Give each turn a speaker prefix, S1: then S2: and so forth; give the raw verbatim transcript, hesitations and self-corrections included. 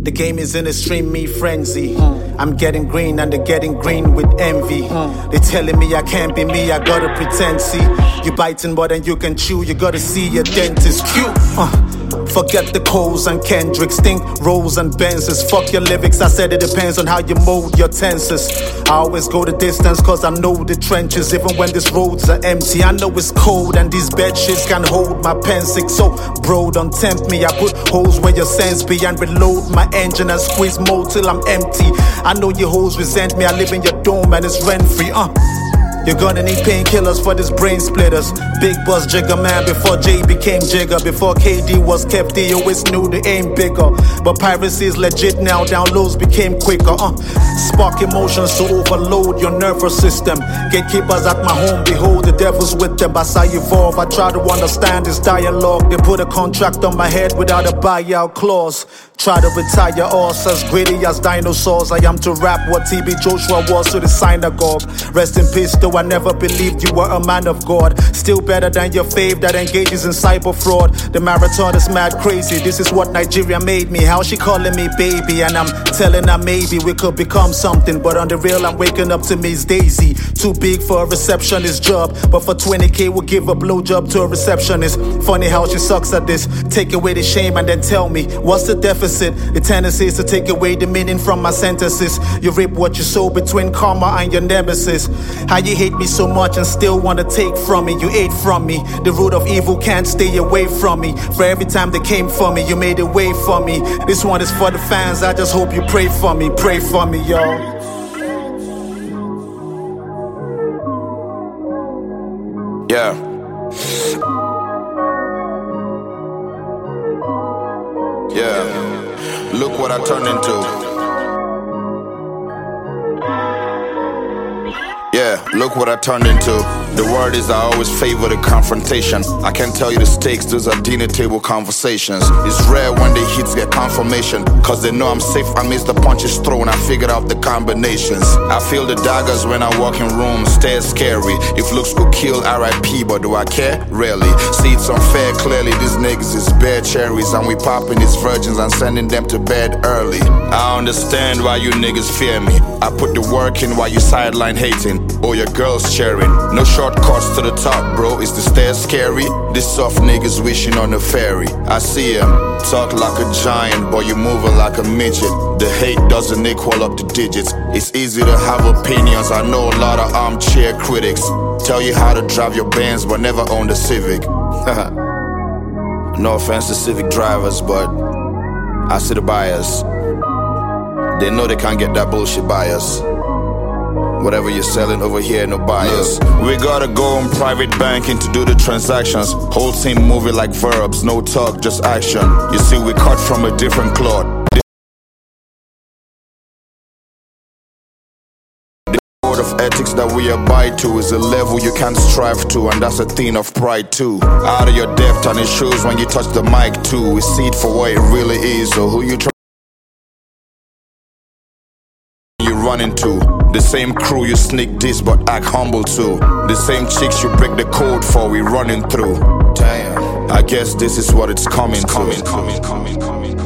S1: The game is in a stream, me frenzy. Mm. I'm getting green and they're getting green with envy. Mm. They telling me I can't be me, I gotta pretend. See, you biting more than you can chew, you gotta see your dentist. Cute. Uh. Forget the Coles and Kendricks, think Rolls and Benzes. Fuck your lyrics, I said it depends on how you mold your tenses. I always go the distance cause I know the trenches. Even when these roads are empty, I know it's cold and these bed shits can hold my pen sick. So bro, don't tempt me, I put holes where your sense be and reload my engine and squeeze more till I'm empty. I know you hoes resent me, I live in your dome and it's rent free. Uh You're gonna need painkillers for this brain splitters. Big Boss Jigger man before Jay became Jigger. Before K D was kept, they always knew the aim bigger. But piracy is legit now, downloads became quicker. Uh, Spark emotions to overload your nervous system. Gatekeepers at my home, behold the devil's with them. As I evolve, I try to understand this dialogue. They put a contract on my head without a buyout clause. Try to retire us as greedy as dinosaurs. I am to rap what T B Joshua was to the synagogue. Rest in peace, though I never believed you were a man of God. Still better than your fave that engages in cyber fraud. The marathon is mad crazy, this is what Nigeria made me. How she calling me baby, and I'm telling her maybe we could become something. But on the real, I'm waking up to Miss Daisy. Too big for a receptionist job, but for twenty K we'll give a blowjob to a receptionist. Funny how she sucks at this. Take away the shame and then tell me, what's the deficit? The tendency is to take away the meaning from my sentences. You reap what you sow between karma and your nemesis. How you hate me so much and still wanna take from me. You ate from me. The root of evil can't stay away from me. For every time they came for me, you made a way for me. This one is for the fans, I just hope you pray for me. Pray for me, y'all.
S2: Yeah. Yeah. Look what I turned into. Yeah, look what I turned into. The word is I always favor the confrontation. I can't tell you the stakes, those are dinner table conversations. It's rare when the hits get confirmation, cause they know I'm safe amidst the punches thrown. I figured out the combinations. I feel the daggers when I walk in rooms, stairs scary. If looks could kill R I P, but do I care? Rarely. See, it's unfair, clearly these niggas is bare cherries, and we popping these virgins and sending them to bed early. I understand why you niggas fear me. I put the work in while you sideline hating. Or your girls cheering. No shortcuts to the top, bro. Is the stairs scary? These soft niggas wishing on a ferry. I see him talk like a giant, but you moving like a midget. The hate doesn't equal up the digits. It's easy to have opinions. I know a lot of armchair critics tell you how to drive your Benz, but never own the Civic. No offense to Civic drivers, but I see the buyers. They know they can't get that bullshit buyers. Whatever you're selling over here, no buyers. We gotta go on private banking to do the transactions. Whole team moving like verbs, no talk, just action. You see, we cut from a different cloth. The code of ethics that we abide to is a level you can't strive to, and that's a thing of pride too. Out of your depth, and it shows when you touch the mic too. We see it for what it really is, so who you try you run into. The same crew you sneak this but act humble to. The same chicks you break the code for, we running through. Damn, I guess this is what it's coming, it's coming, to. coming, coming, coming.